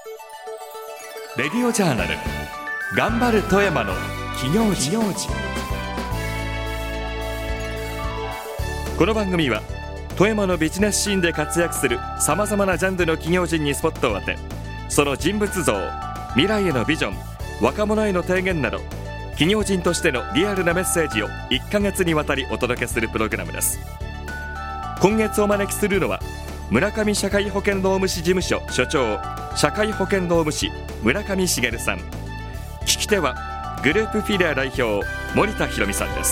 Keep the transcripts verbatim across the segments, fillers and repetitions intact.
レディオジャーナル頑張る富山の企業時。この番組は富山のビジネスシーンで活躍するさまざまなジャンルの企業人にスポットを当て、その人物像、未来へのビジョン、若者への提言など企業人としてのリアルなメッセージをいっかげつにわたりお届けするプログラムです。今月お招きするのは村上社会保険労務士事務所所長、社会保険労務士村上茂さん。聞き手はグループフィリア代表森田博美さんです。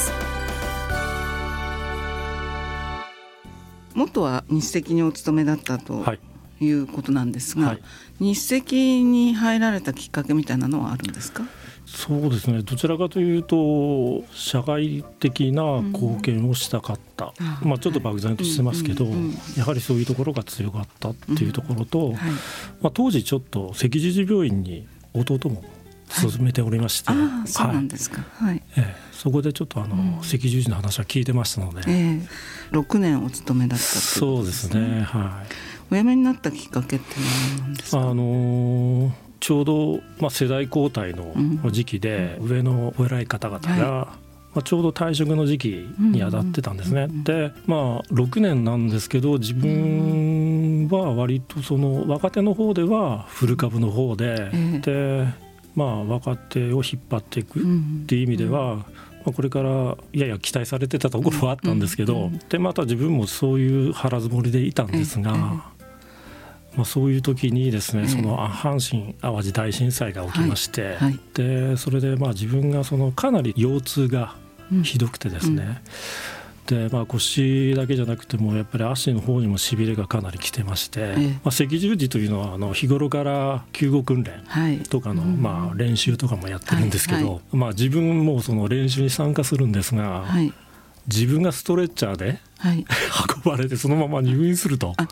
元は日赤にお勤めだったということなんですが、はい、日赤に入られたきっかけみたいなのはあるんですか？ そうですね、どちらかというと社会的な貢献をしたかった、うんまあ、ちょっと漠然としてますけど、はいうんうんうん、やはりそういうところが強かったっていうところと、うんはいまあ、当時ちょっと赤十字病院に弟も進めておりまして、はい、 あそうなんですか、はいええ、そこでちょっとあの、うん、赤十字の話は聞いてましたので、えー、ろくねんお勤めだったということですね。 そうですね、はい、 お辞めになったきっかけって何なんですか？ あのーちょうど、まあ、世代交代の時期で、うん、上のお偉い方々が、はいまあ、ちょうど退職の時期に当たってたんですね、うんうん、で、まあ、ろくねんなんですけど自分は割とその若手の方では古株の方で、うん、で、まあ、若手を引っ張っていくっていう意味では、うんまあ、これからやや期待されてたところはあったんですけど、うん、でまた自分もそういう腹積もりでいたんですが、うんまあ、そういう時にですね、その阪神・淡路大震災が起きまして、はいはい、でそれでまあ自分がそのかなり腰痛がひどくてですね、うんうん、でまあ、腰だけじゃなくてもやっぱり足の方にもしびれがかなり来てまして、ええまあ、赤十字というのはあの日頃から救護訓練とかの、はいまあ、練習とかもやってるんですけど、はいはいまあ、自分もその練習に参加するんですが、はい、自分がストレッチャーで、はい、運ばれてそのまま入院すると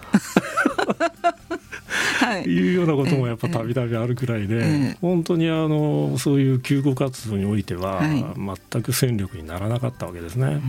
はい、いうようなこともやっぱたびたびあるくらいで、ええ、本当にあのそういう救護活動においては全く戦力にならなかったわけですね、はい、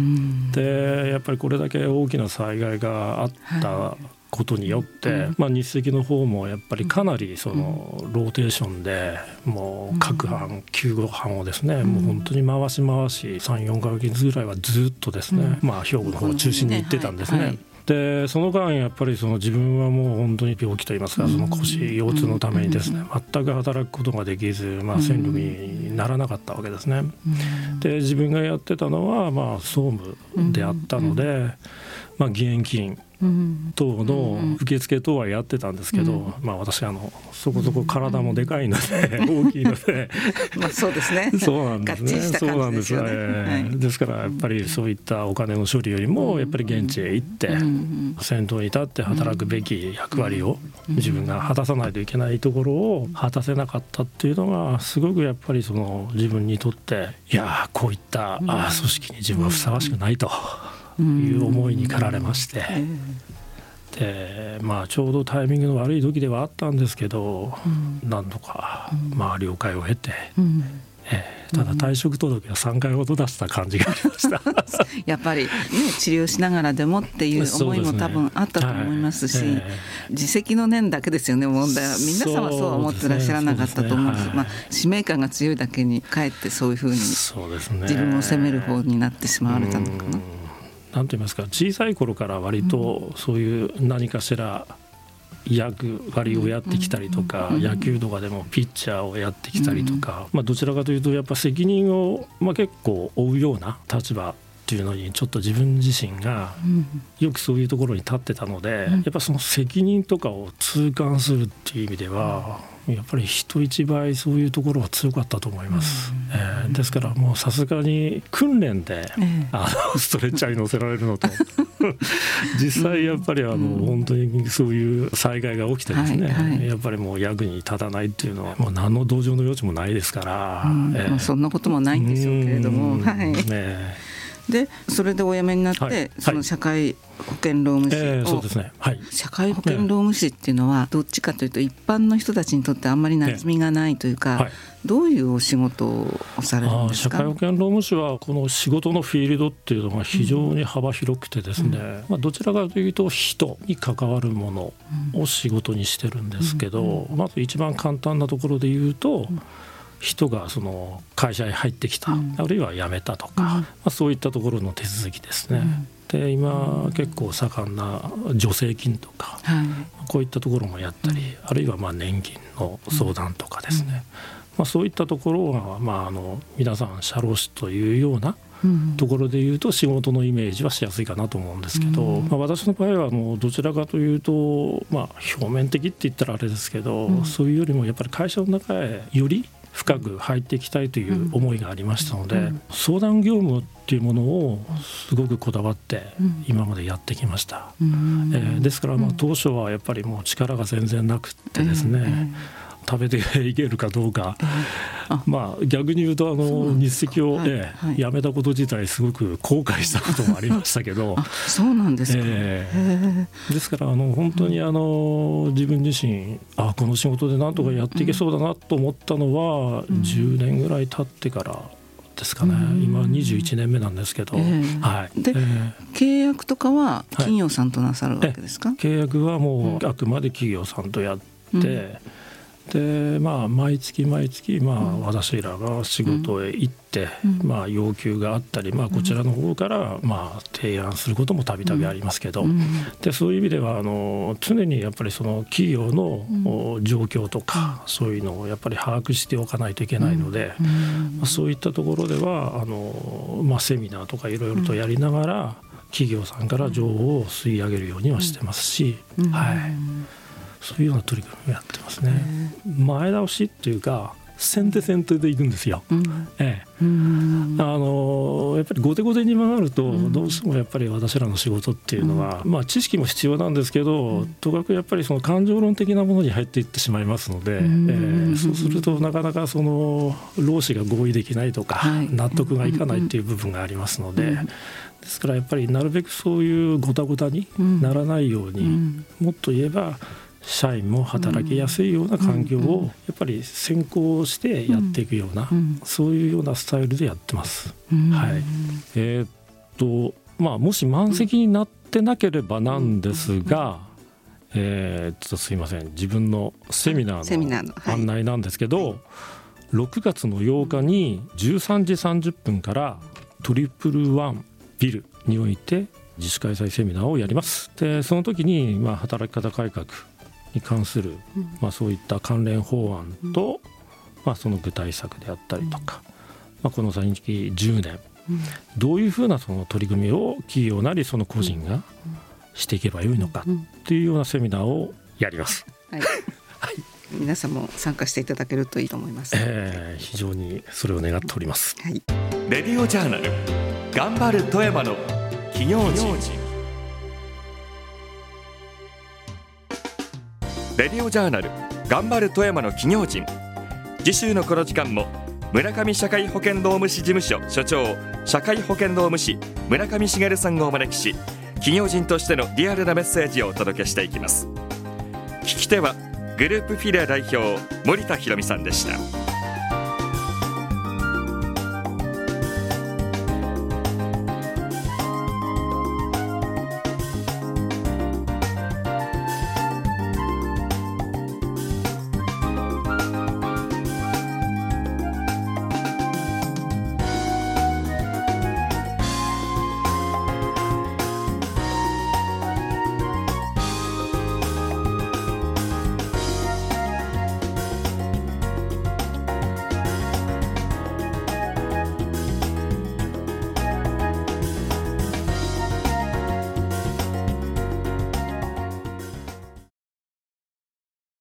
でやっぱりこれだけ大きな災害があったことによって、はいまあ、日赤の方もやっぱりかなりそのローテーションでもう各班救護班をですね、うん、もう本当に回し回し さん,よん ヶ月ぐらいはずっとですね、うんまあ、兵庫の方を中心に行ってたんですね、はいはいでその間やっぱりその自分はもう本当に病気といいますかその腰腰痛のためにですね全く働くことができず、まあ、戦力にならなかったわけですね。で自分がやってたのはまあ総務であったので、まあ、義援金等の受付等はやってたんですけど、うんまあ、私あのそこそこ体もでかいので、うん、大きいのでまあそうですねそうなんですねそうなんですよね、はい、ですからやっぱりそういったお金の処理よりもやっぱり現地へ行って先頭に立って働くべき役割を自分が果たさないといけないところを果たせなかったっていうのがすごくやっぱりその自分にとっていやこういった組織に自分はふさわしくないという思いに駆られまして、でまあ、ちょうどタイミングの悪い時ではあったんですけど、うん、何度か、まあ、了解を得て、うんえー、ただ退職届はさんかいほど出した感じがありましたやっぱり、ね、治療しながらでもっていう思いも多分あったと思いますし、はいえー、自責の念だけですよね問題は。皆さんはそうは思ってらっしゃらなかったと思うんです、ねまあ、使命感が強いだけにかえってそういうふうに自分を責める方になってしまわれたのかな。 なんて言いますか小さい頃から割とそういう何かしら役割をやってきたりとか、野球とかでもピッチャーをやってきたりとか、まあ、どちらかというとやっぱ責任をまあ結構負うような立場っていうのにちょっと自分自身がよくそういうところに立ってたので、やっぱその責任とかを痛感するっていう意味ではやっぱり人一倍そういうところは強かったと思います、うんえー、ですからもうさすがに訓練で、えー、あのストレッチャーに乗せられるのと実際やっぱりあの、うん、本当にそういう災害が起きてですね、はいはい、やっぱりもう役に立たないっていうのはもう何の同情の余地もないですから、 うんえー、そんなこともないんでしょうけれども、 はいねでそれでお辞めになって、はい、その社会保険労務士を、 えーそうですねはい、 社会保険労務士っていうのはどっちかというと一般の人たちにとってあんまり馴染みがないというか、えーはい、どういうお仕事をされるんですか？ あ社会保険労務士はこの仕事のフィールドっていうのが非常に幅広くてですね、うんまあ、どちらかというと人に関わるものを仕事にしてるんですけど、うん、まず一番簡単なところで言うと、うん人がその会社に入ってきた、うん、あるいは辞めたとか、うんまあ、そういったところの手続きですね、うん、で今結構盛んな助成金とか、はい、こういったところもやったり、うん、あるいはまあ年金の相談とかですね、うんまあ、そういったところが、まあ、あの皆さん社労士というようなところでいうと仕事のイメージはしやすいかなと思うんですけど、うんまあ、私の場合はあのどちらかというと、まあ、表面的って言ったらあれですけど、うん、そういうよりもやっぱり会社の中へより深く入っていきたいという思いがありましたので、うん、相談業務っていうものをすごくこだわって今までやってきました、うんえー、ですからまあ当初はやっぱりもう力が全然なくってですね、うんうん食べていけるかどうか、えー、まあ逆に言うとあの日赤を、はいはい、辞めたこと自体すごく後悔したこともありましたけどそうなんですか、 えー、ですからあの本当にあの自分自身あこの仕事でなんとかやっていけそうだなと思ったのはじゅうねんぐらい経ってからですかね、今にじゅういちねんめなんですけど、えーはい、 で、えー、契約とかは企業さんとなさるわけですか？ はい、契約はもうあくまで企業さんとやって、うんでまあ、毎月毎月、まあ、私らが仕事へ行って、うんまあ、要求があったり、まあ、こちらの方から、まあ、提案することもたびたびありますけど、うん、でそういう意味ではあの常にやっぱりその企業の、うん、状況とか、うん、そういうのをやっぱり把握しておかないといけないので、うんまあ、そういったところではあの、まあ、セミナーとかいろいろとやりながら、うん、企業さんから情報を吸い上げるようにはしてますし、うんはいそういうような取り組みをやってますね。前倒しっていうか先手先手でいくんですよ、うんええ、うんあのやっぱり後手後手に回るとどうしてもやっぱり私らの仕事っていうのは、うんまあ、知識も必要なんですけど、うん、とかくやっぱりその感情論的なものに入っていってしまいますので、うんえー、そうするとなかなかその労使が合意できないとか、はい、納得がいかないっていう部分がありますので、うんですからやっぱりなるべくそういうごたごたにならないように、うん、もっと言えば社員も働きやすいような環境をやっぱり先行してやっていくような、うん、そういうようなスタイルでやってます、うんはいえーっとまあ、もし満席になってなければなんですが、うんえー、ちょっとすいません自分のセミナーの案内なんですけど、はい、ろくがつのようかにじゅうさんじさんじゅっぷんからトリプルワンビルにおいて自主開催セミナーをやります。でその時にまあ働き方改革に関する、まあ、そういった関連法案と、まあ、その具体策であったりとか、まあ、この先じゅうねんどういうふうなその取り組みを企業なりその個人がしていけばよいのかっていうようなセミナーをやります、はいはい、 皆さんも参加していただけるといいと思います、 えー、非常にそれを願っております、 はい、 レディオジャーナル頑張る富山の企業人レディオジャーナル頑張る富山の企業人次週のこの時間も村上社会保険労務士事務所所長社会保険労務士村上茂さんをお招きし企業人としてのリアルなメッセージをお届けしていきます。聞き手はグループフィレ代表森田博美さんでした。